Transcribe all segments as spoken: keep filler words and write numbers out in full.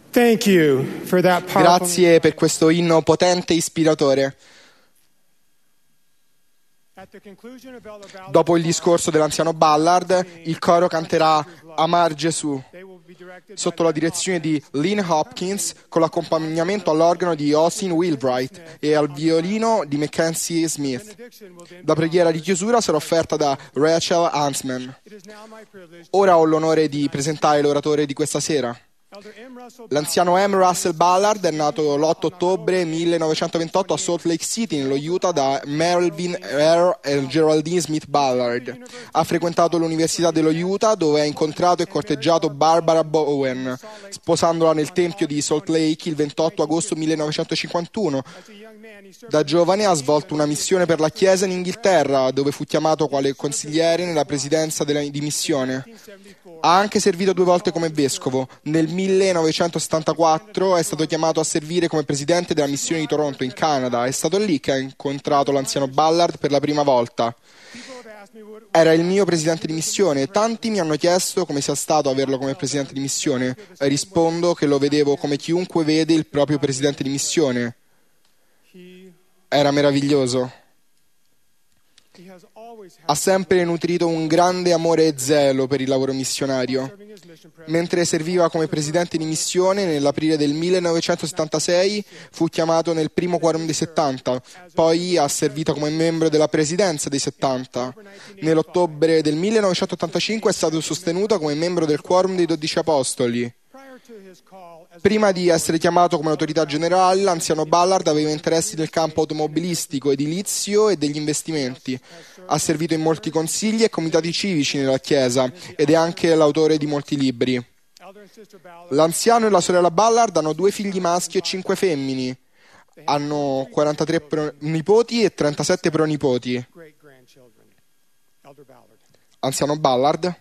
Thank you for that powerful... Grazie per questo inno potente e ispiratore. Dopo il discorso dell'anziano Ballard, il coro canterà Amar Gesù, sotto la direzione di Lynn Hopkins, con l'accompagnamento all'organo di Austin Wheelwright e al violino di Mackenzie Smith. La preghiera di chiusura sarà offerta da Rachel Huntsman. Ora ho l'onore di presentare l'oratore di questa sera. L'anziano M. Russell Ballard è nato l'otto ottobre millenovecentoventotto a Salt Lake City, nello Utah, da Melvin Earl e Geraldine Smith Ballard. Ha frequentato l'Università dello Utah, dove ha incontrato e corteggiato Barbara Bowen, sposandola nel tempio di Salt Lake il ventotto agosto millenovecentocinquantuno. Da giovane ha svolto una missione per la Chiesa in Inghilterra, dove fu chiamato quale consigliere nella presidenza della, di missione. Ha anche servito due volte come vescovo. Nel millenovecentosettantaquattro è stato chiamato a servire come presidente della missione di Toronto, in Canada. È stato lì che ha incontrato l'anziano Ballard per la prima volta. Era il mio presidente di missione. Tanti mi hanno chiesto come sia stato averlo come presidente di missione. E rispondo che lo vedevo come chiunque vede il proprio presidente di missione. Era meraviglioso. Ha sempre nutrito un grande amore e zelo per il lavoro missionario. Mentre serviva come presidente di missione, nell'aprile del millenovecentosettantasei fu chiamato nel primo quorum dei settanta, poi ha servito come membro della presidenza dei settanta. Nell'ottobre del millenovecentottantacinque è stato sostenuto come membro del quorum dei dodici apostoli. Prima di essere chiamato come autorità generale, l'anziano Ballard aveva interessi nel campo automobilistico, edilizio e degli investimenti. Ha servito in molti consigli e comitati civici nella Chiesa ed è anche l'autore di molti libri. L'anziano e la sorella Ballard hanno due figli maschi e cinque femmini. Hanno quarantatré nipoti e trentasette pronipoti. Anziano Ballard.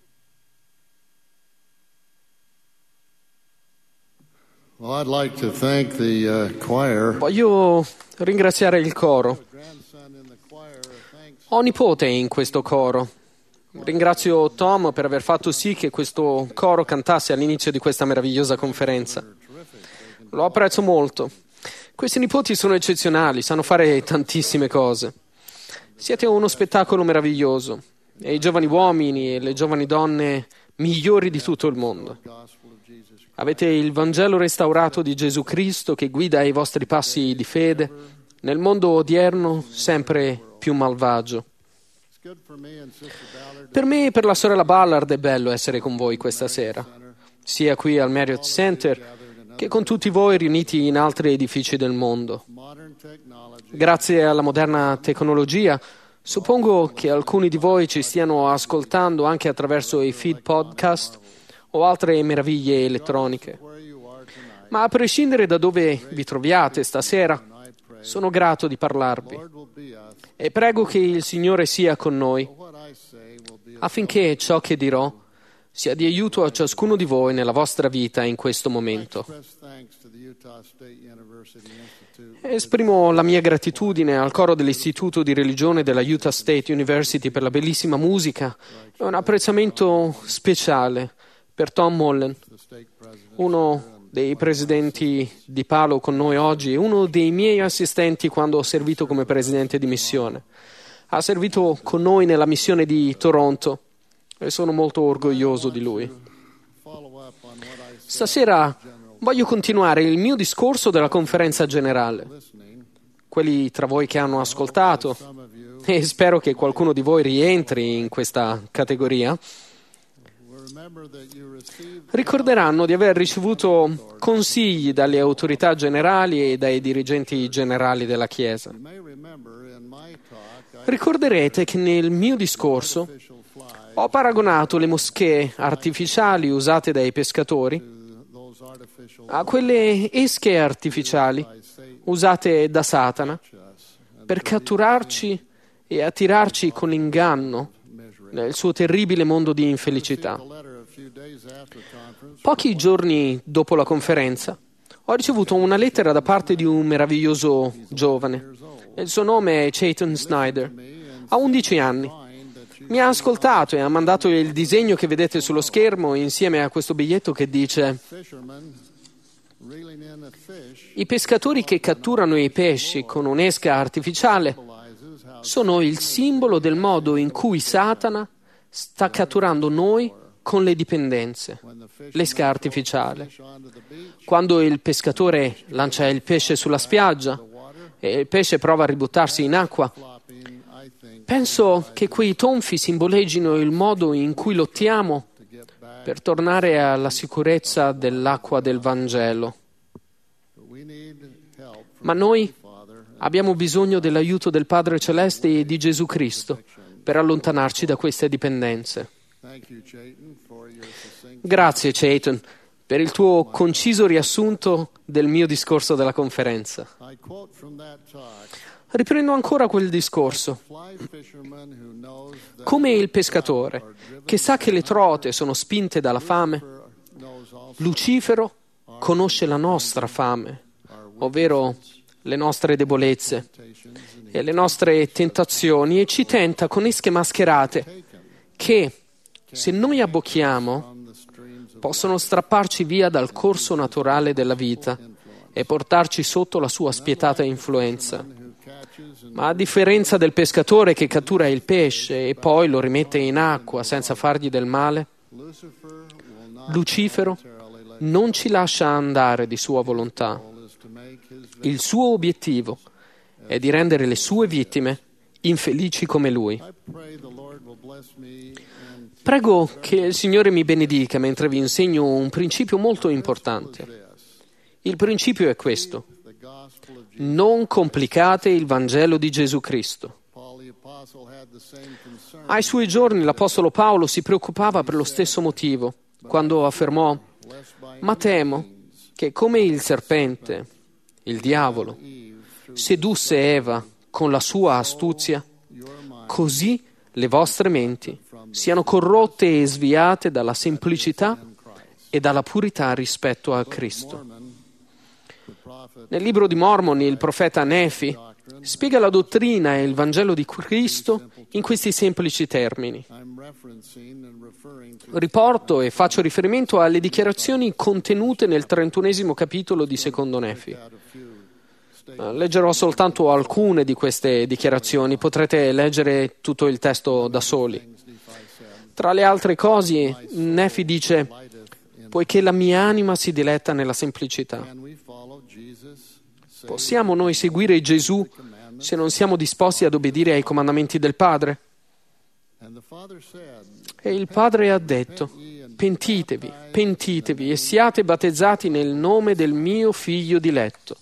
Well, I'd like to thank the uh, choir. Voglio ringraziare il coro. Ho nipote in questo coro. Ringrazio Tom per aver fatto sì che questo coro cantasse all'inizio di questa meravigliosa conferenza. Lo apprezzo molto. Questi nipoti sono eccezionali, sanno fare tantissime cose. Siete uno spettacolo meraviglioso e i giovani uomini e le giovani donne migliori di tutto il mondo. Avete il Vangelo restaurato di Gesù Cristo che guida i vostri passi di fede nel mondo odierno sempre più malvagio. Per me e per la sorella Ballard è bello essere con voi questa sera, sia qui al Marriott Center che con tutti voi riuniti in altri edifici del mondo. Grazie alla moderna tecnologia, suppongo che alcuni di voi ci stiano ascoltando anche attraverso i feed podcast o altre meraviglie elettroniche. Ma a prescindere da dove vi troviate stasera, sono grato di parlarvi e prego che il Signore sia con noi affinché ciò che dirò sia di aiuto a ciascuno di voi nella vostra vita in questo momento. Esprimo la mia gratitudine al coro dell'Istituto di Religione della Utah State University per la bellissima musica e un apprezzamento speciale per Tom Mullen, uno dei presidenti di Palo con noi oggi e uno dei miei assistenti quando ho servito come presidente di missione. Ha servito con noi nella missione di Toronto e sono molto orgoglioso di lui. Stasera voglio continuare il mio discorso della conferenza generale. Quelli tra voi che hanno ascoltato, e spero che qualcuno di voi rientri in questa categoria, ricorderanno di aver ricevuto consigli dalle autorità generali e dai dirigenti generali della Chiesa. Ricorderete che nel mio discorso ho paragonato le moschee artificiali usate dai pescatori a quelle esche artificiali usate da Satana per catturarci e attirarci con inganno nel suo terribile mondo di infelicità. Pochi giorni dopo la conferenza ho ricevuto una lettera da parte di un meraviglioso giovane. Il suo nome è Chayton Snyder. Ha undici anni. Mi ha ascoltato e ha mandato il disegno che vedete sullo schermo insieme a questo biglietto che dice: I pescatori che catturano i pesci con un'esca artificiale sono il simbolo del modo in cui Satana sta catturando noi con le dipendenze, l'esca artificiale. Quando il pescatore lancia il pesce sulla spiaggia e il pesce prova a ributtarsi in acqua, penso che quei tonfi simboleggino il modo in cui lottiamo per tornare alla sicurezza dell'acqua del Vangelo. Ma noi abbiamo bisogno dell'aiuto del Padre Celeste e di Gesù Cristo per allontanarci da queste dipendenze. Grazie, Chayton, per il tuo conciso riassunto del mio discorso della conferenza. Riprendo ancora quel discorso. Come il pescatore, che sa che le trote sono spinte dalla fame, Lucifero conosce la nostra fame, ovvero le nostre debolezze e le nostre tentazioni, e ci tenta con esche mascherate che, se noi abbocchiamo, possono strapparci via dal corso naturale della vita e portarci sotto la sua spietata influenza. Ma a differenza del pescatore che cattura il pesce e poi lo rimette in acqua senza fargli del male, Lucifero non ci lascia andare di sua volontà. Il suo obiettivo è di rendere le sue vittime infelici come lui. Prego che il Signore mi benedica mentre vi insegno un principio molto importante. Il principio è questo: non complicate il Vangelo di Gesù Cristo. Ai suoi giorni l'Apostolo Paolo si preoccupava per lo stesso motivo, quando affermò: «Ma temo che come il serpente, il diavolo, sedusse Eva con la sua astuzia, così le vostre menti siano corrotte e sviate dalla semplicità e dalla purità rispetto a Cristo». Nel libro di Mormon il profeta Nefi spiega la dottrina e il Vangelo di Cristo in questi semplici termini. Riporto e faccio riferimento alle dichiarazioni contenute nel trentunesimo capitolo di Secondo Nefi. Leggerò soltanto alcune di queste dichiarazioni, potrete leggere tutto il testo da soli. Tra le altre cose, Nefi dice: «Poiché la mia anima si diletta nella semplicità». Possiamo noi seguire Gesù se non siamo disposti ad obbedire ai comandamenti del Padre? E il Padre ha detto: «Pentitevi, pentitevi e siate battezzati nel nome del mio Figlio diletto».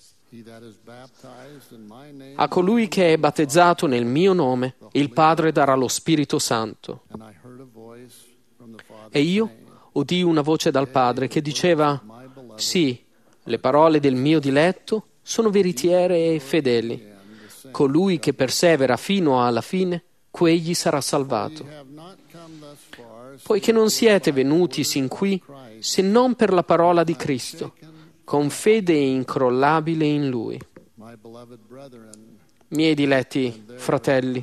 A colui che è battezzato nel mio nome, il Padre darà lo Spirito Santo. E io udii una voce dal Padre che diceva: «Sì, le parole del mio diletto sono veritiere e fedeli. Colui che persevera fino alla fine, quegli sarà salvato. Poiché non siete venuti sin qui se non per la parola di Cristo, con fede incrollabile in Lui». Miei diletti fratelli,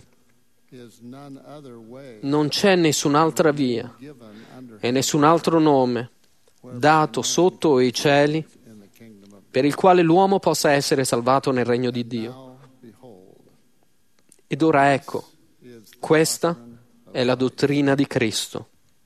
non c'è nessun'altra via e nessun altro nome dato sotto i cieli per il quale l'uomo possa essere salvato nel regno di Dio. Ed ora ecco, questa è la dottrina di Cristo.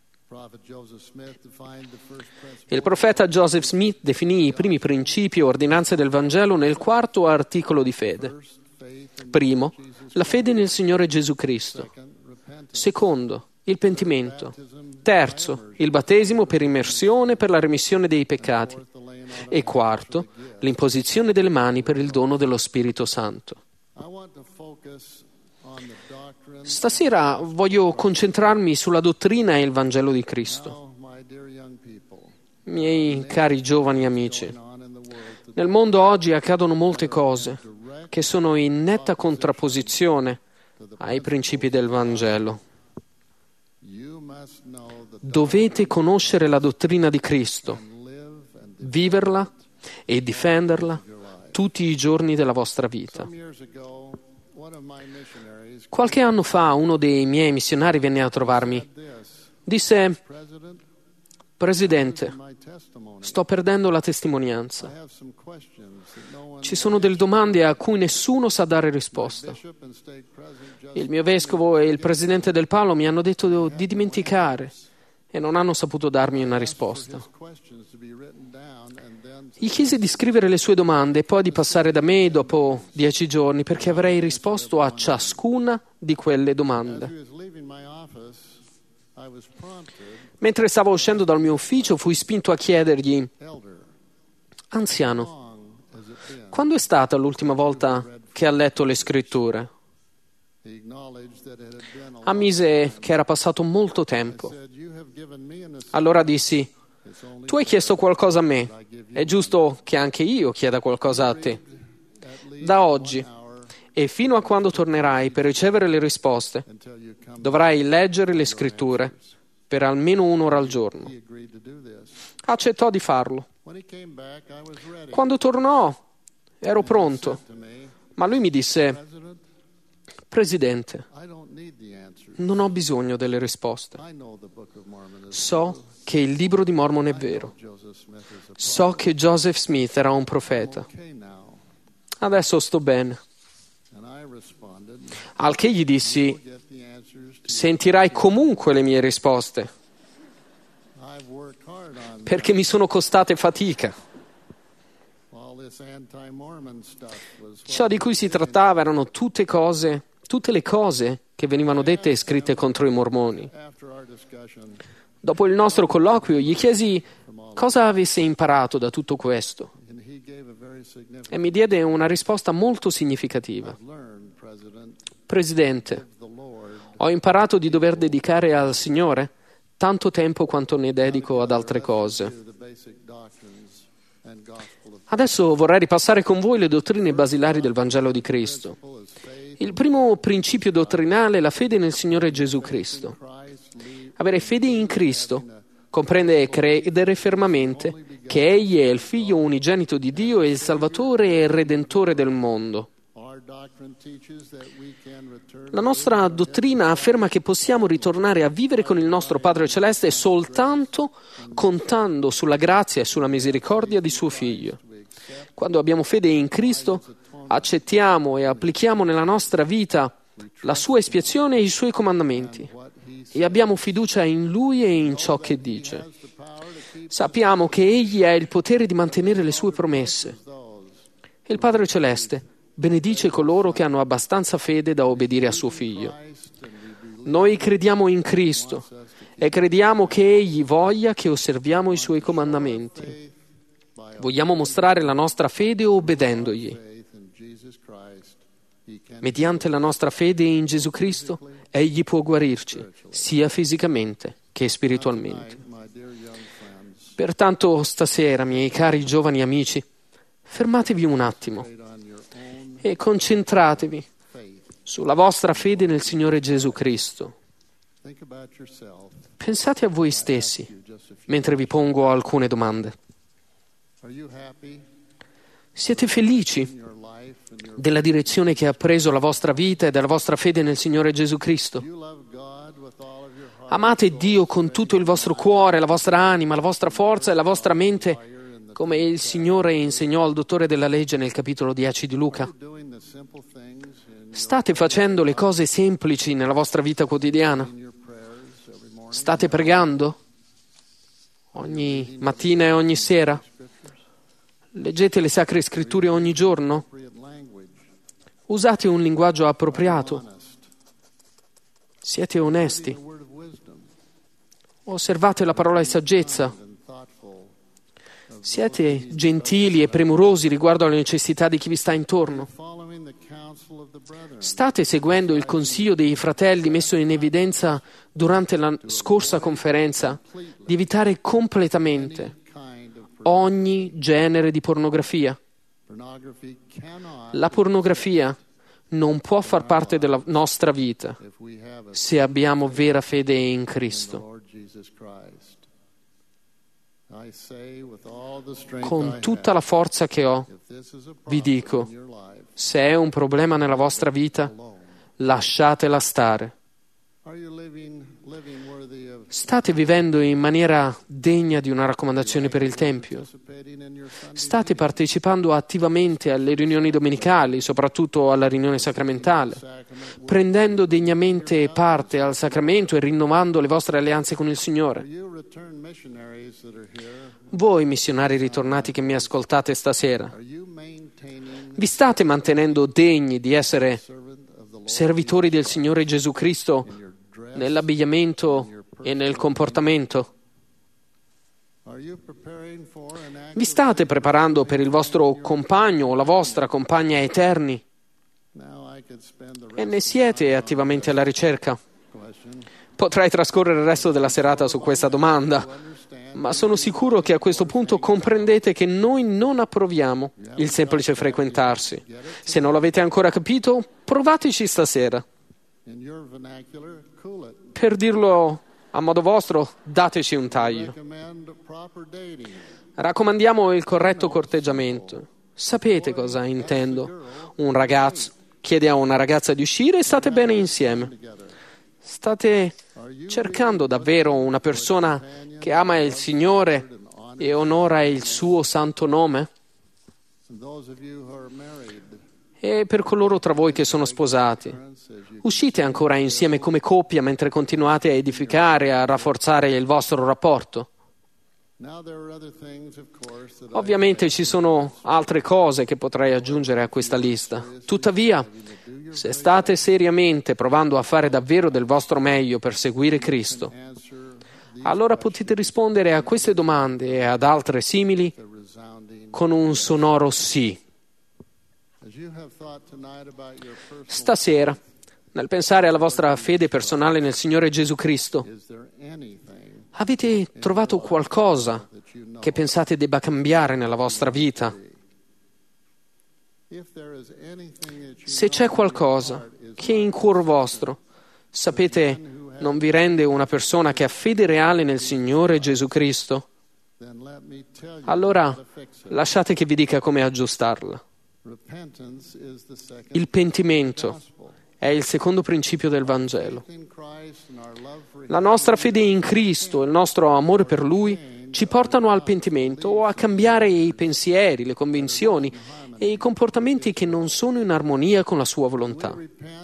Il profeta Joseph Smith definì i primi principi o ordinanze del Vangelo nel quarto articolo di fede. Primo, la fede nel Signore Gesù Cristo. Secondo, il pentimento. Terzo, il battesimo per immersione per la remissione dei peccati. E quarto, l'imposizione delle mani per il dono dello Spirito Santo. Stasera voglio concentrarmi sulla dottrina e il Vangelo di Cristo. Miei cari giovani amici, nel mondo oggi accadono molte cose che sono in netta contrapposizione ai principi del Vangelo. Dovete conoscere la dottrina di Cristo, viverla e difenderla tutti i giorni della vostra vita. Qualche anno fa uno dei miei missionari venne a trovarmi. Disse: Presidente, sto perdendo la testimonianza. Ci sono delle domande a cui nessuno sa dare risposta. Il mio vescovo e il presidente del palo mi hanno detto di dimenticare e non hanno saputo darmi una risposta. Gli chiesi di scrivere le sue domande e poi di passare da me dopo dieci giorni perché avrei risposto a ciascuna di quelle domande. Mentre stavo uscendo dal mio ufficio fui spinto a chiedergli: anziano, quando è stata l'ultima volta che ha letto le scritture? Ammise che era passato molto tempo. Allora dissi: tu hai chiesto qualcosa a me, è giusto che anche io chieda qualcosa a te. Da oggi e fino a quando tornerai per ricevere le risposte, dovrai leggere le scritture per almeno un'ora al giorno. Accettò di farlo. Quando tornò, ero pronto, ma lui mi disse: Presidente, non ho bisogno delle risposte. So che il libro di Mormon è vero. So che Joseph Smith era un profeta. Adesso sto bene. Al che gli dissi: sentirai comunque le mie risposte, perché mi sono costate fatica. Ciò di cui si trattava erano tutte cose, tutte le cose che venivano dette e scritte contro i mormoni. Dopo il nostro colloquio gli chiesi cosa avesse imparato da tutto questo e mi diede una risposta molto significativa. Presidente, ho imparato di dover dedicare al Signore tanto tempo quanto ne dedico ad altre cose. Adesso vorrei ripassare con voi le dottrine basilari del Vangelo di Cristo. Il primo principio dottrinale è la fede nel Signore Gesù Cristo. Avere fede in Cristo comprende credere fermamente che Egli è il Figlio unigenito di Dio e il Salvatore e il Redentore del mondo. La nostra dottrina afferma che possiamo ritornare a vivere con il nostro Padre Celeste soltanto contando sulla grazia e sulla misericordia di suo Figlio. Quando abbiamo fede in Cristo, accettiamo e applichiamo nella nostra vita la sua espiazione e i suoi comandamenti e abbiamo fiducia in Lui e in ciò che dice. Sappiamo che Egli ha il potere di mantenere le sue promesse. Il Padre Celeste benedice coloro che hanno abbastanza fede da obbedire a suo Figlio. Noi crediamo in Cristo e crediamo che Egli voglia che osserviamo i Suoi comandamenti. Vogliamo mostrare la nostra fede obbedendogli. Mediante la nostra fede in Gesù Cristo, Egli può guarirci, sia fisicamente che spiritualmente. Pertanto, stasera, miei cari giovani amici, fermatevi un attimo e concentratevi sulla vostra fede nel Signore Gesù Cristo. Pensate a voi stessi mentre vi pongo alcune domande. Siete felici della direzione che ha preso la vostra vita e della vostra fede nel Signore Gesù Cristo? Amate Dio con tutto il vostro cuore, la vostra anima, la vostra forza e la vostra mente, come il Signore insegnò al dottore della legge nel capitolo dieci di Luca? State facendo le cose semplici nella vostra vita quotidiana? State pregando? Ogni mattina e ogni sera? Leggete le Sacre Scritture ogni giorno? Usate un linguaggio appropriato? Siete onesti? Osservate la parola di saggezza? Siete gentili e premurosi riguardo alle necessità di chi vi sta intorno? State seguendo il consiglio dei fratelli messo in evidenza durante la scorsa conferenza di evitare completamente ogni genere di pornografia? La pornografia non può far parte della nostra vita se abbiamo vera fede in Cristo. Con tutta la forza che ho, vi dico, se è un problema nella vostra vita, lasciatela stare. State vivendo in maniera degna di una raccomandazione per il Tempio? State partecipando attivamente alle riunioni domenicali, soprattutto alla riunione sacramentale, prendendo degnamente parte al sacramento e rinnovando le vostre alleanze con il Signore? Voi, missionari ritornati che mi ascoltate stasera, vi state mantenendo degni di essere servitori del Signore Gesù Cristo nell'abbigliamento e nel comportamento? Vi state preparando per il vostro compagno o la vostra compagna eterni? E ne siete attivamente alla ricerca? Potrei trascorrere il resto della serata su questa domanda, ma sono sicuro che a questo punto comprendete che noi non approviamo il semplice frequentarsi. Se non l'avete ancora capito, provateci stasera. Per dirlo a modo vostro, dateci un taglio. Raccomandiamo il corretto corteggiamento. Sapete cosa intendo? Un ragazzo chiede a una ragazza di uscire e state bene insieme. State cercando davvero una persona che ama il Signore e onora il suo santo nome? E per coloro tra voi che sono sposati, uscite ancora insieme come coppia mentre continuate a edificare e a rafforzare il vostro rapporto? Ovviamente ci sono altre cose che potrei aggiungere a questa lista. Tuttavia, se state seriamente provando a fare davvero del vostro meglio per seguire Cristo, allora potete rispondere a queste domande e ad altre simili con un sonoro sì. Stasera, nel pensare alla vostra fede personale nel Signore Gesù Cristo, avete trovato qualcosa che pensate debba cambiare nella vostra vita? Se c'è qualcosa che in cuor vostro sapete non vi rende una persona che ha fede reale nel Signore Gesù Cristo, allora lasciate che vi dica come aggiustarla. Il pentimento è il secondo principio del Vangelo. La nostra fede in Cristo e il nostro amore per Lui ci portano al pentimento o a cambiare i pensieri, le convinzioni e i comportamenti che non sono in armonia con la Sua volontà.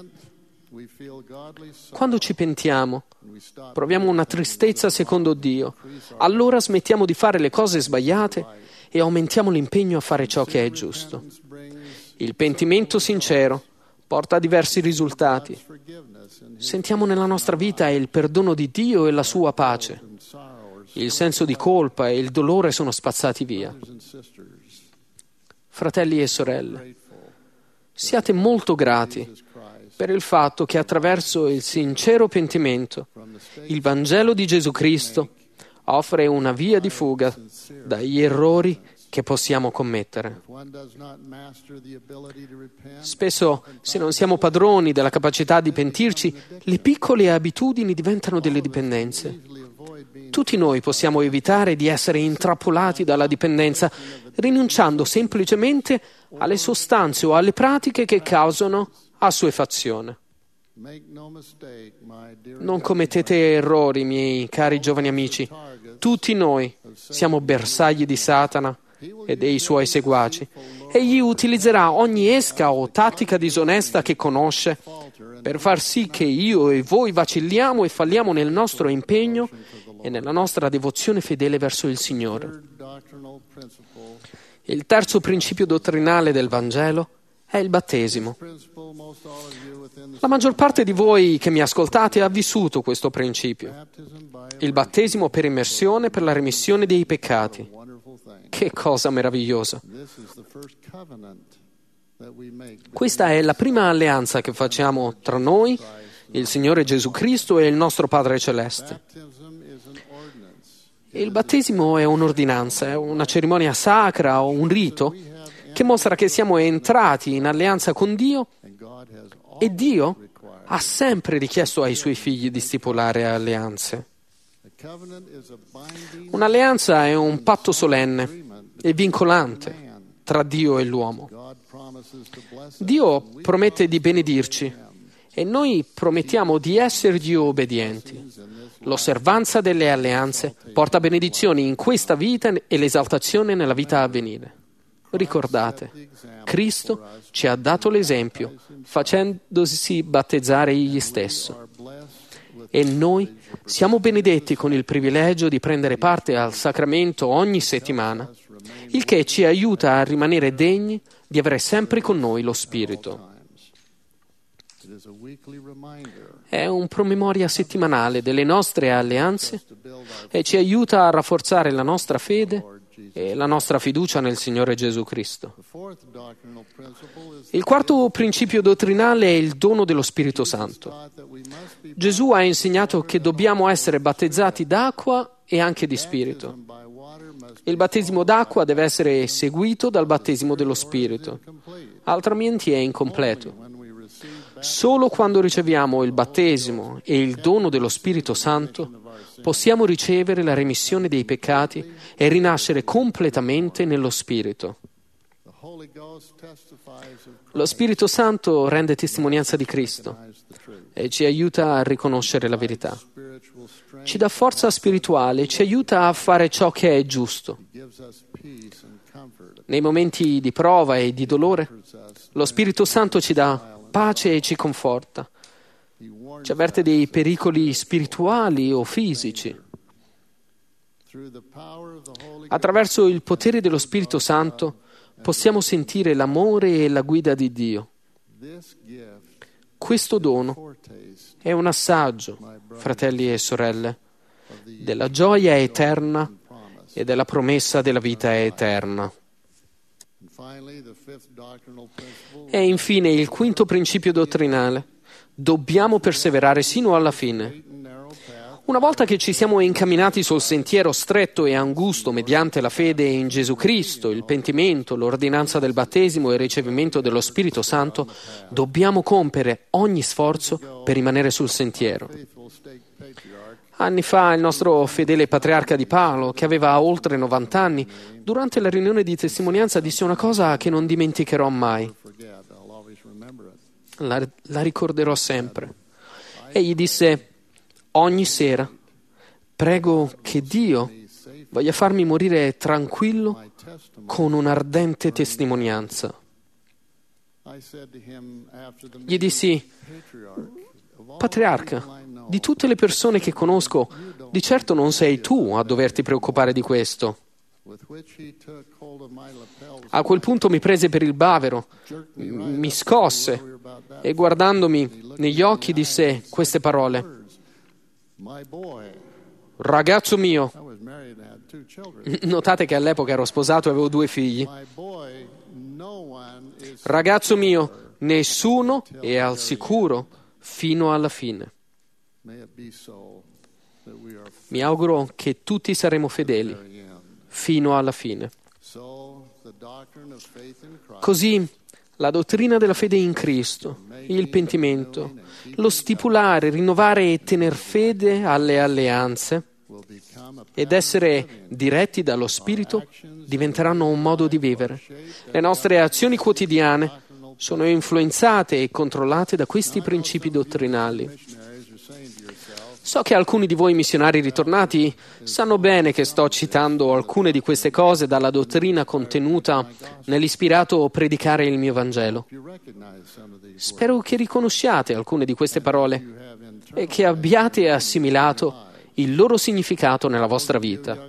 Quando ci pentiamo, proviamo una tristezza secondo Dio, allora smettiamo di fare le cose sbagliate e aumentiamo l'impegno a fare ciò che è giusto. Il pentimento sincero porta a diversi risultati. Sentiamo nella nostra vita il perdono di Dio e la sua pace. Il senso di colpa e il dolore sono spazzati via. Fratelli e sorelle, siate molto grati per il fatto che attraverso il sincero pentimento il Vangelo di Gesù Cristo offre una via di fuga dagli errori che possiamo commettere. Spesso, se non siamo padroni della capacità di pentirci, le piccole abitudini diventano delle dipendenze. Tutti noi possiamo evitare di essere intrappolati dalla dipendenza, rinunciando semplicemente alle sostanze o alle pratiche che causano assuefazione. Non commettete errori, miei cari giovani amici. Tutti noi siamo bersagli di Satana e dei suoi seguaci. Egli utilizzerà ogni esca o tattica disonesta che conosce per far sì che io e voi vacilliamo e falliamo nel nostro impegno e nella nostra devozione fedele verso il Signore. Il terzo principio dottrinale del Vangelo è il battesimo. La maggior parte di voi che mi ascoltate ha vissuto questo principio. Il battesimo per immersione per la remissione dei peccati. Che cosa meravigliosa! Questa è la prima alleanza che facciamo tra noi, il Signore Gesù Cristo e il nostro Padre Celeste. Il battesimo è un'ordinanza, è una cerimonia sacra o un rito che mostra che siamo entrati in alleanza con Dio e Dio ha sempre richiesto ai Suoi figli di stipulare alleanze. Un'alleanza è un patto solenne e vincolante tra Dio e l'uomo. Dio promette di benedirci e noi promettiamo di essergli obbedienti. L'osservanza delle alleanze porta benedizioni in questa vita e l'esaltazione nella vita a venire. Ricordate, Cristo ci ha dato l'esempio, facendosi battezzare egli stesso. E noi siamo benedetti con il privilegio di prendere parte al sacramento ogni settimana, il che ci aiuta a rimanere degni di avere sempre con noi lo Spirito. È un promemoria settimanale delle nostre alleanze e ci aiuta a rafforzare la nostra fede e la nostra fiducia nel Signore Gesù Cristo. Il quarto principio dottrinale è il dono dello Spirito Santo. Gesù ha insegnato che dobbiamo essere battezzati d'acqua e anche di Spirito. Il battesimo d'acqua deve essere seguito dal battesimo dello Spirito, altrimenti è incompleto. Solo quando riceviamo il battesimo e il dono dello Spirito Santo possiamo ricevere la remissione dei peccati e rinascere completamente nello Spirito. Lo Spirito Santo rende testimonianza di Cristo e ci aiuta a riconoscere la verità. Ci dà forza spirituale e ci aiuta a fare ciò che è giusto. Nei momenti di prova e di dolore, lo Spirito Santo ci dà pace e ci conforta. Ci avverte dei pericoli spirituali o fisici. Attraverso il potere dello Spirito Santo possiamo sentire l'amore e la guida di Dio. Questo dono è un assaggio, fratelli e sorelle, della gioia eterna e della promessa della vita eterna. E infine il quinto principio dottrinale. Dobbiamo perseverare sino alla fine. Una volta che ci siamo incamminati sul sentiero stretto e angusto mediante la fede in Gesù Cristo, il pentimento, l'ordinanza del battesimo e il ricevimento dello Spirito Santo, dobbiamo compiere ogni sforzo per rimanere sul sentiero. Anni fa il nostro fedele patriarca di Palo, che aveva oltre novanta anni, durante la riunione di testimonianza disse una cosa che non dimenticherò mai. La, la ricorderò sempre. Egli disse: ogni sera prego che Dio voglia farmi morire tranquillo con un'ardente testimonianza. Gli dissi: patriarca, di tutte le persone che conosco, di certo non sei tu a doverti preoccupare di questo. A quel punto mi prese per il bavero, mi scosse e guardandomi negli occhi disse queste parole: ragazzo mio. Notate che all'epoca ero sposato e avevo due figli. Ragazzo mio, nessuno è al sicuro fino alla fine. Mi auguro che tutti saremo fedeli fino alla fine. Così la dottrina della fede in Cristo, il pentimento, lo stipulare, rinnovare e tener fede alle alleanze ed essere diretti dallo Spirito diventeranno un modo di vivere. Le nostre azioni quotidiane sono influenzate e controllate da questi principi dottrinali. So che alcuni di voi missionari ritornati sanno bene che sto citando alcune di queste cose dalla dottrina contenuta nell'ispirato Predicare il mio Vangelo. Spero che riconosciate alcune di queste parole e che abbiate assimilato il loro significato nella vostra vita.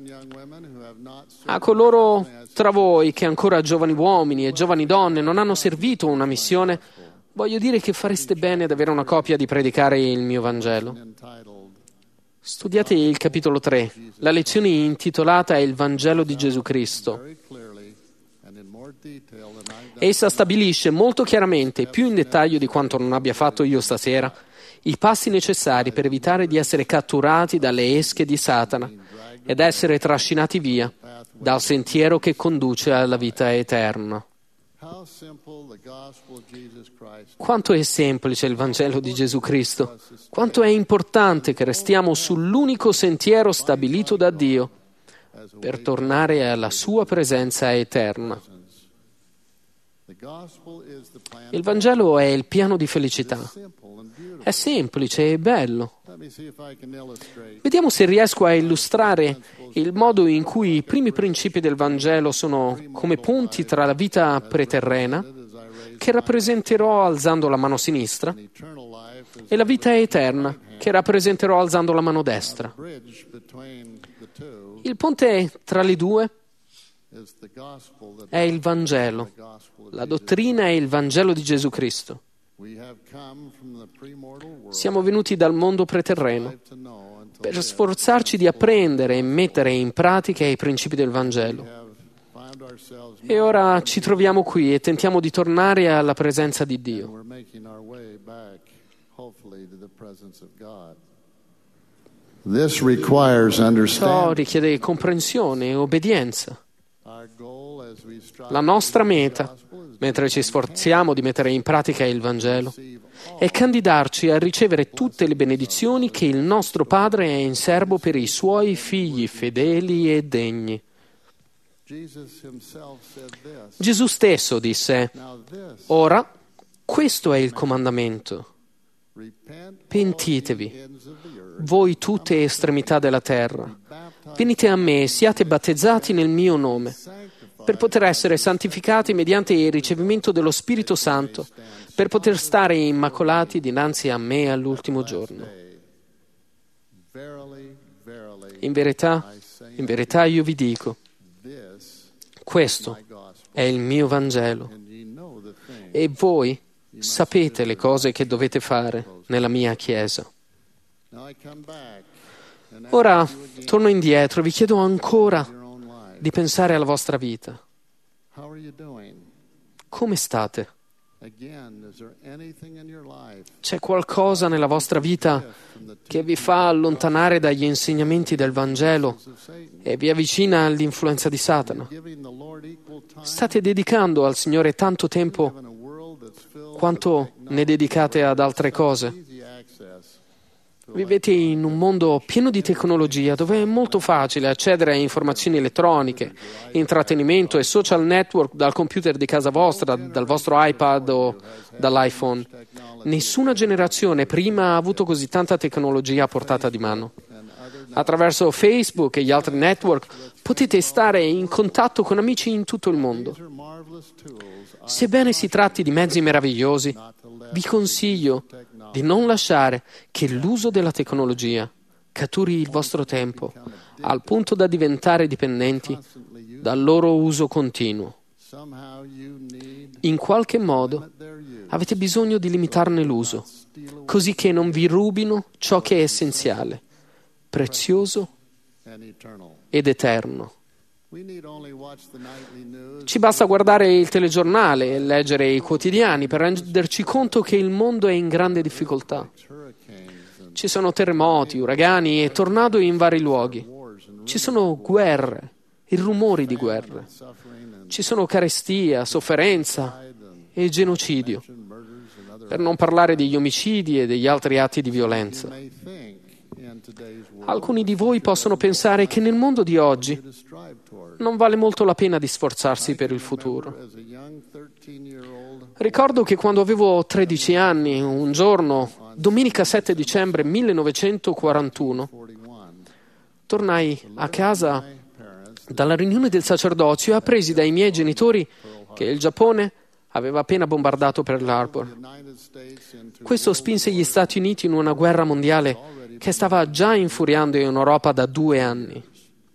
A coloro tra voi che ancora giovani uomini e giovani donne non hanno servito una missione, voglio dire che fareste bene ad avere una copia di Predicare il mio Vangelo. Studiate il capitolo tre, la lezione intitolata Il Vangelo di Gesù Cristo. Essa stabilisce molto chiaramente, più in dettaglio di quanto non abbia fatto io stasera, i passi necessari per evitare di essere catturati dalle esche di Satana ed essere trascinati via dal sentiero che conduce alla vita eterna. Quanto è semplice il Vangelo di Gesù Cristo, quanto è importante che restiamo sull'unico sentiero stabilito da Dio per tornare alla sua presenza eterna. Il Vangelo è il piano di felicità. È semplice e bello. Vediamo se riesco a illustrare il modo in cui i primi principi del Vangelo sono come ponti tra la vita preterrena, che rappresenterò alzando la mano sinistra, e la vita eterna, che rappresenterò alzando la mano destra. Il ponte tra le due è il Vangelo, la dottrina e il Vangelo di Gesù Cristo. Siamo venuti dal mondo preterreno per sforzarci di apprendere e mettere in pratica i principi del Vangelo. E ora ci troviamo qui e tentiamo di tornare alla presenza di Dio. Ciò richiede comprensione e obbedienza. La nostra meta, mentre ci sforziamo di mettere in pratica il Vangelo, è candidarci a ricevere tutte le benedizioni che il nostro Padre è in serbo per i suoi figli fedeli e degni. Gesù stesso disse: ora, questo è il comandamento. Pentitevi, voi tutte estremità della terra. Venite a me e siate battezzati nel mio nome, per poter essere santificati mediante il ricevimento dello Spirito Santo, per poter stare immacolati dinanzi a me all'ultimo giorno. In verità, in verità io vi dico, questo è il mio Vangelo, e voi sapete le cose che dovete fare nella mia Chiesa. Ora torno indietro e vi chiedo ancora di pensare alla vostra vita. Come state? C'è qualcosa nella vostra vita che vi fa allontanare dagli insegnamenti del Vangelo e vi avvicina all'influenza di Satana? State dedicando al Signore tanto tempo quanto ne dedicate ad altre cose? Vivete in un mondo pieno di tecnologia dove è molto facile accedere a informazioni elettroniche, intrattenimento e social network dal computer di casa vostra, dal vostro iPad o dall'iPhone. Nessuna generazione prima ha avuto così tanta tecnologia a portata di mano. Attraverso Facebook e gli altri network potete stare in contatto con amici in tutto il mondo. Sebbene si tratti di mezzi meravigliosi, vi consiglio di non lasciare che l'uso della tecnologia catturi il vostro tempo al punto da diventare dipendenti dal loro uso continuo. In qualche modo avete bisogno di limitarne l'uso, così che non vi rubino ciò che è essenziale, prezioso ed eterno. Ci basta guardare il telegiornale e leggere i quotidiani per renderci conto che il mondo è in grande difficoltà. Ci sono terremoti, uragani e tornado in vari luoghi. Ci sono guerre e rumori di guerre. Ci sono carestia, sofferenza e genocidio, per non parlare degli omicidi e degli altri atti di violenza. Alcuni di voi possono pensare che nel mondo di oggi non vale molto la pena di sforzarsi per il futuro. Ricordo che quando avevo tredici anni, un giorno, domenica sette dicembre millenovecentoquarantuno, tornai a casa dalla riunione del sacerdozio appresi dai miei genitori che il Giappone aveva appena bombardato Pearl Harbor. Questo spinse gli Stati Uniti in una guerra mondiale che stava già infuriando in Europa da due anni.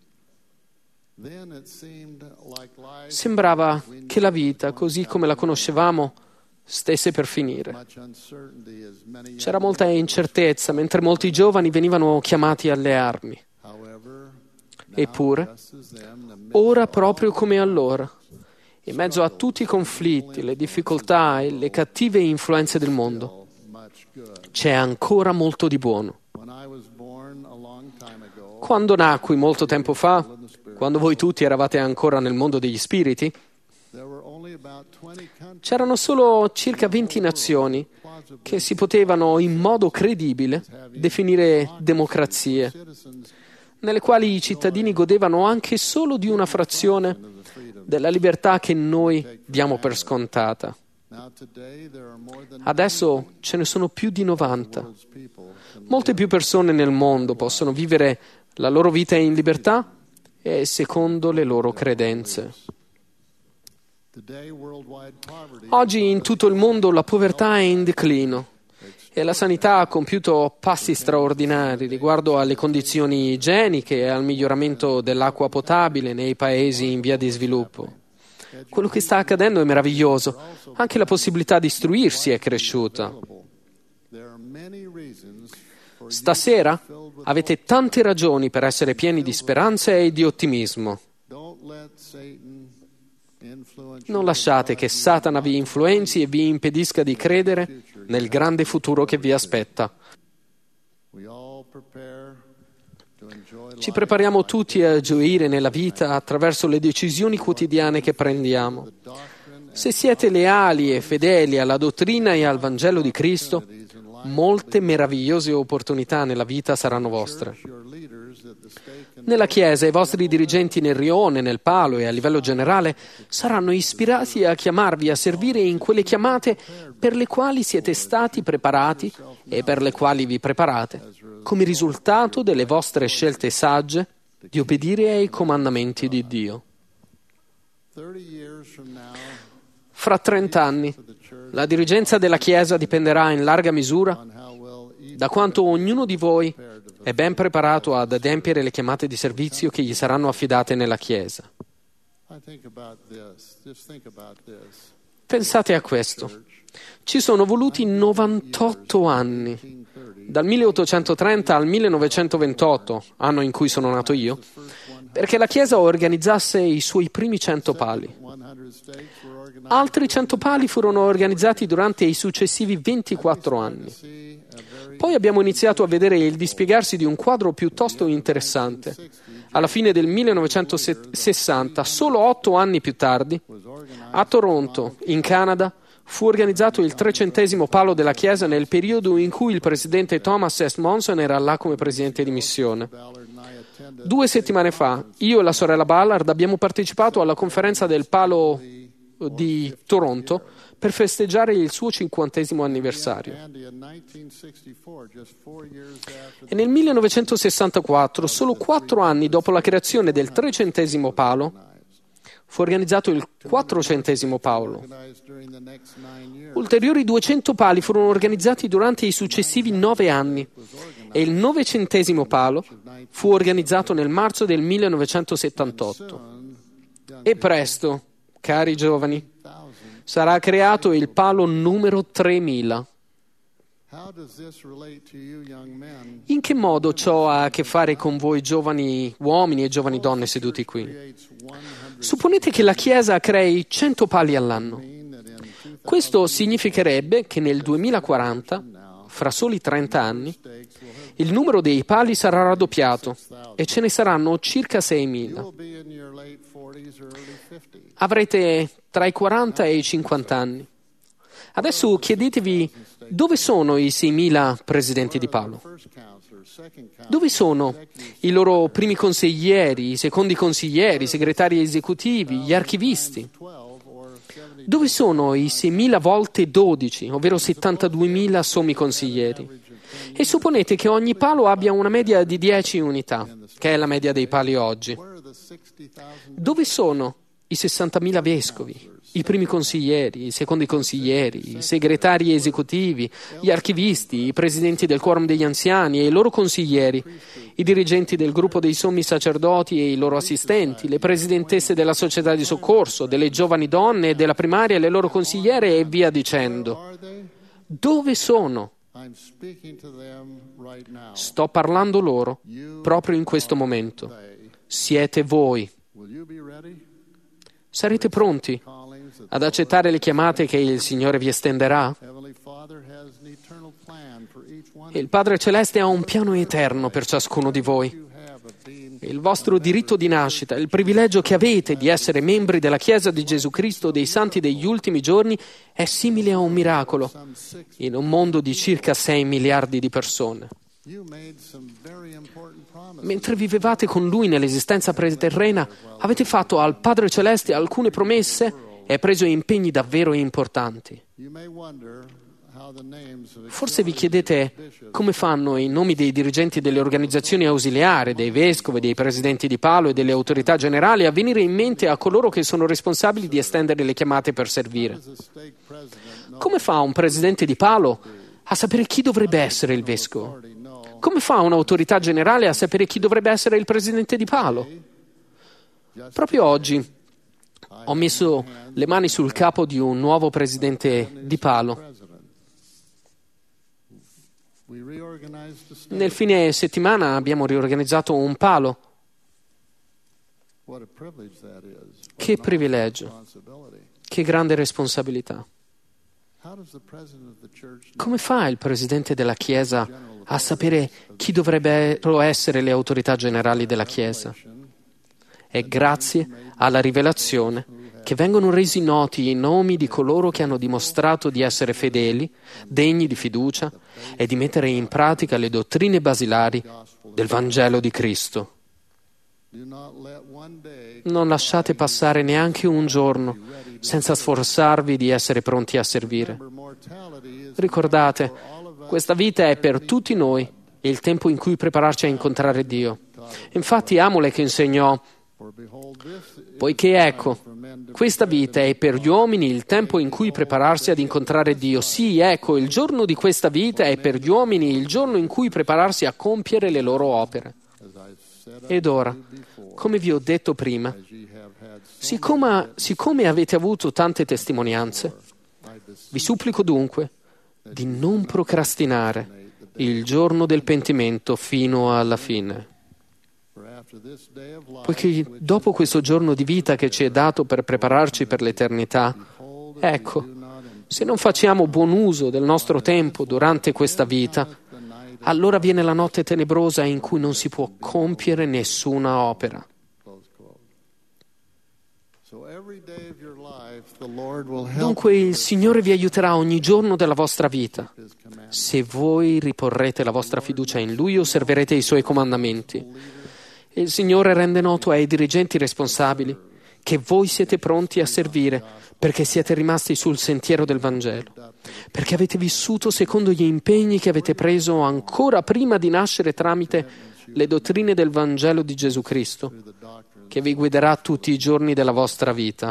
Sembrava che la vita, così come la conoscevamo, stesse per finire. C'era molta incertezza, mentre molti giovani venivano chiamati alle armi. Eppure, ora proprio come allora, in mezzo a tutti i conflitti, le difficoltà e le cattive influenze del mondo, c'è ancora molto di buono. Quando nacqui molto tempo fa, quando voi tutti eravate ancora nel mondo degli spiriti, c'erano solo circa venti nazioni che si potevano in modo credibile definire democrazie, nelle quali i cittadini godevano anche solo di una frazione della libertà che noi diamo per scontata. Adesso ce ne sono più di novanta. Molte più persone nel mondo possono vivere la loro vita in libertà e secondo le loro credenze. Oggi in tutto il mondo la povertà è in declino e la sanità ha compiuto passi straordinari riguardo alle condizioni igieniche e al miglioramento dell'acqua potabile nei paesi in via di sviluppo. Quello che sta accadendo è meraviglioso. Anche la possibilità di istruirsi è cresciuta. Stasera avete tante ragioni per essere pieni di speranza e di ottimismo. Non lasciate che Satana vi influenzi e vi impedisca di credere nel grande futuro che vi aspetta. Ci prepariamo tutti a gioire nella vita attraverso le decisioni quotidiane che prendiamo. Se siete leali e fedeli alla dottrina e al Vangelo di Cristo, molte meravigliose opportunità nella vita saranno vostre. Nella Chiesa i vostri dirigenti nel rione, nel palo e a livello generale saranno ispirati a chiamarvi a servire in quelle chiamate per le quali siete stati preparati e per le quali vi preparate, come risultato delle vostre scelte sagge di obbedire ai comandamenti di Dio. Fra trent'anni la dirigenza della Chiesa dipenderà in larga misura da quanto ognuno di voi è ben preparato ad adempiere le chiamate di servizio che gli saranno affidate nella Chiesa. Pensate a questo. Ci sono voluti novantotto anni, dal milleottocentotrenta al millenovecentoventotto, anno in cui sono nato io, perché la Chiesa organizzasse i suoi primi cento pali. Altri cento pali furono organizzati durante i successivi ventiquattro anni. Poi abbiamo iniziato a vedere il dispiegarsi di un quadro piuttosto interessante. Alla fine del millenovecentosessanta, solo otto anni più tardi, a Toronto, in Canada, fu organizzato il trecentesimo palo della Chiesa nel periodo in cui il presidente Thomas S. Monson era là come presidente di missione. Due settimane fa, io e la sorella Ballard abbiamo partecipato alla conferenza del palo di Toronto per festeggiare il suo cinquantesimo anniversario. E nel millenovecentosessantaquattro, solo quattro anni dopo la creazione del trecentesimo palo, fu organizzato il quattrocentesimo palo. Ulteriori duecento pali furono organizzati durante i successivi nove anni e il novecentesimo palo fu organizzato nel marzo del millenovecentosettantotto. E presto, cari giovani, sarà creato il palo numero tremila. In che modo ciò ha a che fare con voi giovani uomini e giovani donne seduti qui? Supponete che la Chiesa crei cento pali all'anno. Questo significherebbe che nel duemilaquaranta, fra soli trenta anni, il numero dei pali sarà raddoppiato e ce ne saranno circa seimila. Avrete tra i quaranta e i cinquanta anni. Adesso chiedetevi dove sono i seimila presidenti di palo? Dove sono i loro primi consiglieri, i secondi consiglieri, i segretari esecutivi, gli archivisti? Dove sono i seimila volte dodici, ovvero settantaduemila sommi consiglieri? E supponete che ogni palo abbia una media di dieci unità, che è la media dei pali oggi. Dove sono i sessantamila vescovi, i primi consiglieri, i secondi consiglieri, i segretari esecutivi, gli archivisti, i presidenti del quorum degli anziani e i loro consiglieri, i dirigenti del gruppo dei sommi sacerdoti e i loro assistenti, le presidentesse della società di soccorso, delle giovani donne e della primaria e le loro consigliere e via dicendo? Dove sono? Sto parlando loro proprio in questo momento. Siete voi. Sarete pronti ad accettare le chiamate che il Signore vi estenderà? Il Padre Celeste ha un piano eterno per ciascuno di voi. Il vostro diritto di nascita, il privilegio che avete di essere membri della Chiesa di Gesù Cristo dei Santi degli ultimi giorni è simile a un miracolo in un mondo di circa sei miliardi di persone. Mentre vivevate con Lui nell'esistenza preterrena, avete fatto al Padre Celeste alcune promesse e preso impegni davvero importanti. Forse vi chiedete come fanno i nomi dei dirigenti delle organizzazioni ausiliari, dei vescovi, dei presidenti di palo e delle autorità generali a venire in mente a coloro che sono responsabili di estendere le chiamate per servire. Come fa un presidente di palo a sapere chi dovrebbe essere il vescovo? Come fa un'autorità generale a sapere chi dovrebbe essere il presidente di palo? Proprio oggi ho messo le mani sul capo di un nuovo presidente di palo. Nel fine settimana abbiamo riorganizzato un palo. Che privilegio, che grande responsabilità. Come fa il presidente della Chiesa a sapere chi dovrebbero essere le autorità generali della Chiesa? È grazie alla rivelazione che vengono resi noti i nomi di coloro che hanno dimostrato di essere fedeli, degni di fiducia e di mettere in pratica le dottrine basilari del Vangelo di Cristo. Non lasciate passare neanche un giorno senza sforzarvi di essere pronti a servire. Ricordate, questa vita è per tutti noi e il tempo in cui prepararci a incontrare Dio. Infatti Amulek insegnò: poiché ecco, questa vita è per gli uomini il tempo in cui prepararsi ad incontrare Dio. Sì, ecco, il giorno di questa vita è per gli uomini il giorno in cui prepararsi a compiere le loro opere. Ed ora, come vi ho detto prima, siccome, siccome avete avuto tante testimonianze, vi supplico dunque di non procrastinare il giorno del pentimento fino alla fine. Poiché dopo questo giorno di vita che ci è dato per prepararci per l'eternità, ecco, se non facciamo buon uso del nostro tempo durante questa vita, allora viene la notte tenebrosa in cui non si può compiere nessuna opera. Dunque il Signore vi aiuterà ogni giorno della vostra vita, se voi riporrete la vostra fiducia in Lui e osserverete i Suoi comandamenti. Il Signore rende noto ai dirigenti responsabili che voi siete pronti a servire perché siete rimasti sul sentiero del Vangelo, perché avete vissuto secondo gli impegni che avete preso ancora prima di nascere tramite le dottrine del Vangelo di Gesù Cristo, che vi guiderà tutti i giorni della vostra vita.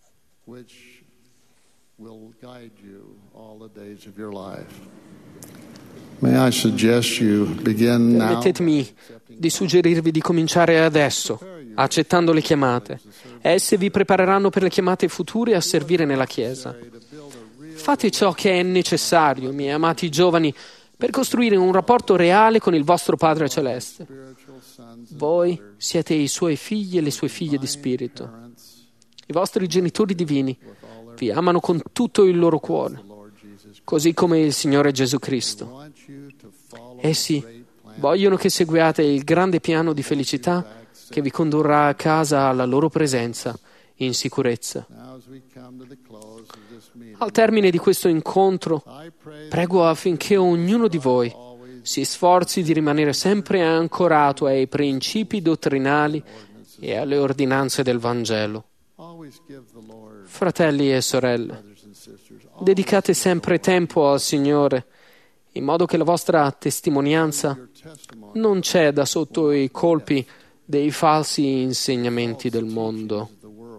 Permettetemi di suggerirvi di cominciare adesso, accettando le chiamate. Esse vi prepareranno per le chiamate future a servire nella Chiesa. Fate ciò che è necessario, miei amati giovani, per costruire un rapporto reale con il vostro Padre Celeste. Voi siete i Suoi figli e le Sue figlie di spirito. I vostri genitori divini vi amano con tutto il loro cuore, così come il Signore Gesù Cristo. Essi vogliono che seguiate il grande piano di felicità che vi condurrà a casa alla loro presenza in sicurezza. Al termine di questo incontro, prego affinché ognuno di voi si sforzi di rimanere sempre ancorato ai principi dottrinali e alle ordinanze del Vangelo. Fratelli e sorelle, dedicate sempre tempo al Signore, in modo che la vostra testimonianza non ceda sotto i colpi dei falsi insegnamenti del mondo.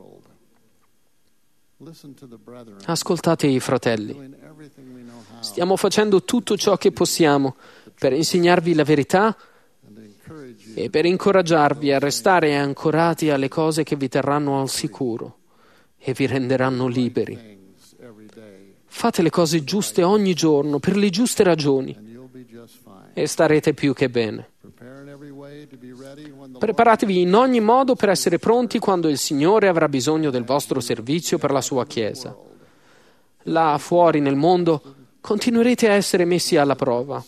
Ascoltate i fratelli. Stiamo facendo tutto ciò che possiamo per insegnarvi la verità e per incoraggiarvi a restare ancorati alle cose che vi terranno al sicuro e vi renderanno liberi. Fate le cose giuste ogni giorno per le giuste ragioni e starete più che bene. Preparatevi in ogni modo per essere pronti quando il Signore avrà bisogno del vostro servizio per la sua Chiesa. Là fuori nel mondo continuerete a essere messi alla prova.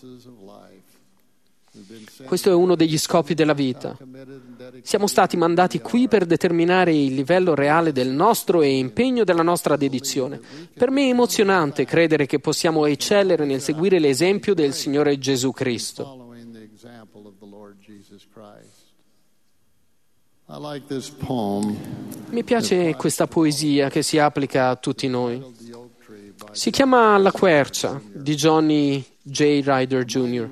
Questo è uno degli scopi della vita. Siamo stati mandati qui per determinare il livello reale del nostro e impegno della nostra dedizione. Per me è emozionante credere che possiamo eccellere nel seguire l'esempio del Signore Gesù Cristo. Mi piace questa poesia che si applica a tutti noi. Si chiama La quercia di Johnny J. Ryder junior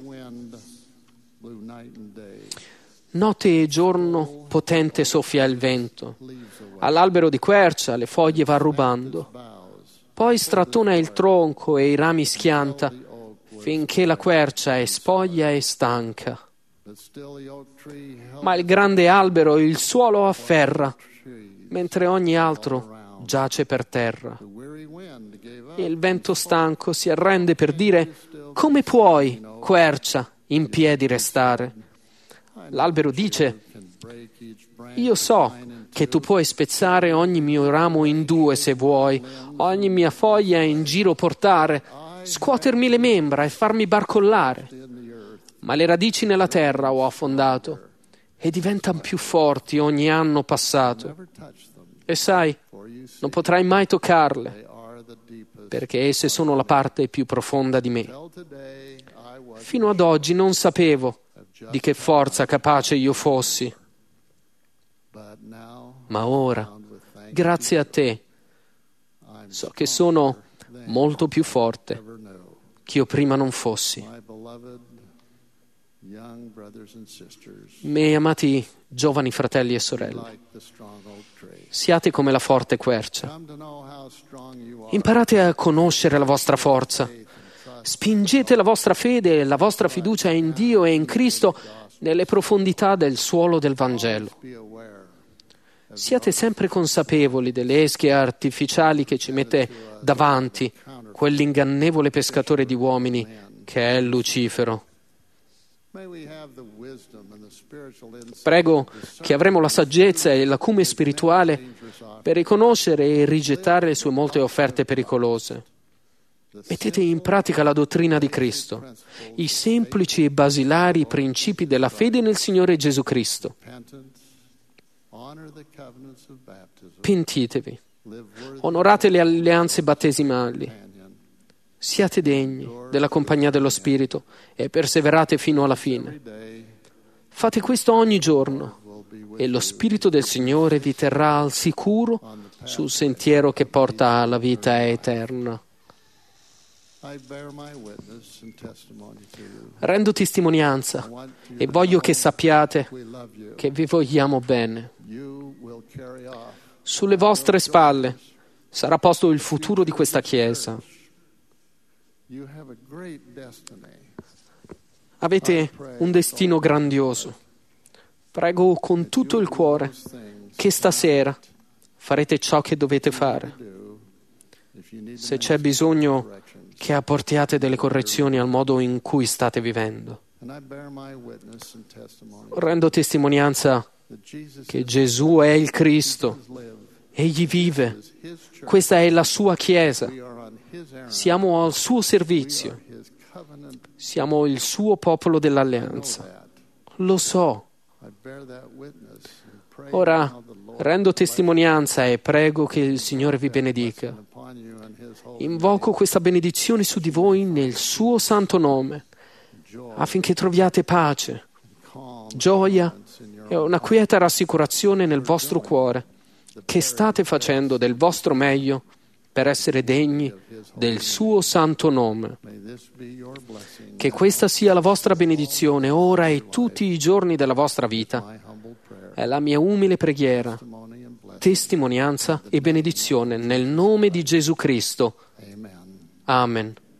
Notte e giorno potente soffia il vento. All'albero di quercia le foglie va rubando. Poi strattona il tronco e i rami schianta finché la quercia è spoglia e stanca. Ma il grande albero il suolo afferra, mentre ogni altro giace per terra. Il vento stanco si arrende per dire: come puoi, quercia, in piedi restare? L'albero dice: io so che tu puoi spezzare ogni mio ramo in due se vuoi, ogni mia foglia in giro portare, scuotermi le membra e farmi barcollare. Ma le radici nella terra ho affondato e diventano più forti ogni anno passato. E sai, non potrai mai toccarle, perché esse sono la parte più profonda di me. Fino ad oggi non sapevo di che forza capace io fossi. Ma ora, grazie a te, so che sono molto più forte che io prima non fossi. Miei amati giovani fratelli e sorelle, siate come la forte quercia. Imparate a conoscere la vostra forza. Spingete la vostra fede e la vostra fiducia in Dio e in Cristo nelle profondità del suolo del Vangelo. Siate sempre consapevoli delle esche artificiali che ci mette davanti quell'ingannevole pescatore di uomini che è Lucifero. Prego che avremo la saggezza e l'acume spirituale per riconoscere e rigettare le sue molte offerte pericolose. Mettete in pratica la dottrina di Cristo, i semplici e basilari principi della fede nel Signore Gesù Cristo. Pentitevi, onorate le alleanze battesimali, siate degni della compagnia dello Spirito e perseverate fino alla fine. Fate questo ogni giorno e lo Spirito del Signore vi terrà al sicuro sul sentiero che porta alla vita eterna. Rendo testimonianza e voglio che sappiate che vi vogliamo bene. Sulle vostre spalle sarà posto il futuro di questa Chiesa. Avete un destino grandioso. Prego con tutto il cuore che stasera farete ciò che dovete fare. Se c'è bisogno che apportiate delle correzioni al modo in cui state vivendo. Rendo testimonianza che Gesù è il Cristo, Egli vive, questa è la sua Chiesa, siamo al suo servizio, siamo il suo popolo dell'alleanza. Lo so. Ora rendo testimonianza e prego che il Signore vi benedica. Invoco questa benedizione su di voi nel suo santo nome, affinché troviate pace, gioia e una quieta rassicurazione nel vostro cuore, che state facendo del vostro meglio per essere degni del suo santo nome. Che questa sia la vostra benedizione ora e tutti i giorni della vostra vita. È la mia umile preghiera, testimonianza e benedizione nel nome di Gesù Cristo. Amen.